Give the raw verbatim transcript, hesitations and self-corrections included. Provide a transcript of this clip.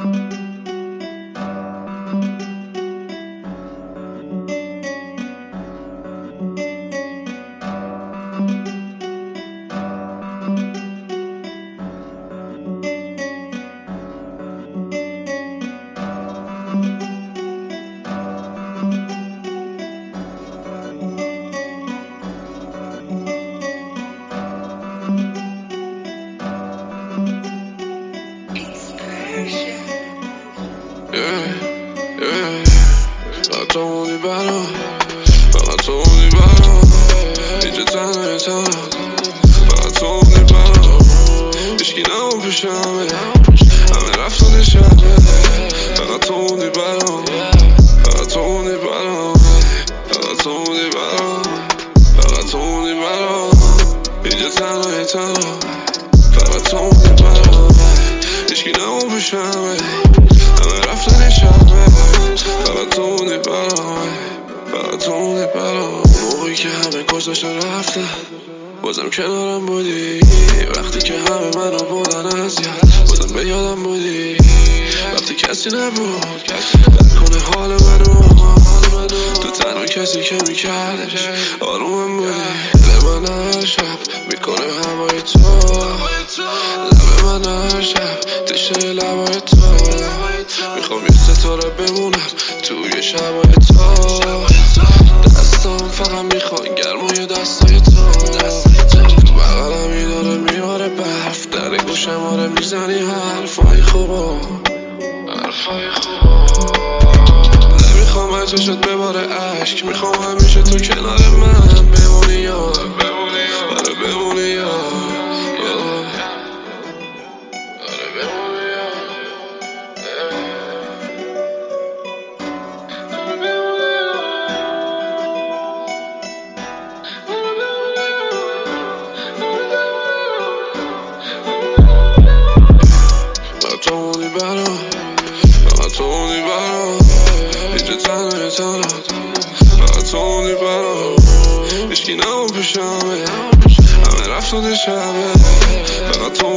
فقط تو موندی برام، فقط تو موندی برام، اینجا تنهای تنها، فقط تو موندی برام، هیچکی نمون پیشمه، همه رفتن شبه، فقط تو موندی برام، فقط تو موندی برام، فقط تو موندی برام، فقط تو موندی برام، اینجا تنهای تنها، فقط تو موندی برام، هیچکی نمون پیشمه، همه رفتن شبه، فقط تو موندی برام، فقط تو موندی برام. موقعی که همه گذاشتن رفتن بازم کنارم بودی، وقتی که همه منو بردن اذیت بازم به یادم بودی، وقتی کسی نبود کنه حال منو، تو تنها کسی که میکردش آرومم بودی. دل من هر شب میکنه هوای تو، لب من هر شب تشنه لبای تو، میخوام یه ستاره بمونم توی شبای تو، دستام فقط میخوان گرمای دستای تو، تو بغلم میداره میباره برف، در گوشم آره میزنی حرفای خوبا، حرفای خوبا. نمیخوام از چشت بباره عشق، میخوام همیشه تو کنار من بمونی یا آره بمونی یا آره بمونی یا فقط تو موندی برام، فقط تو موندی برام، اینجا تنهای تنها، فقط تو موندی برام، هیچکی نمون پیشمه، همه رفتن شبه، فقط تو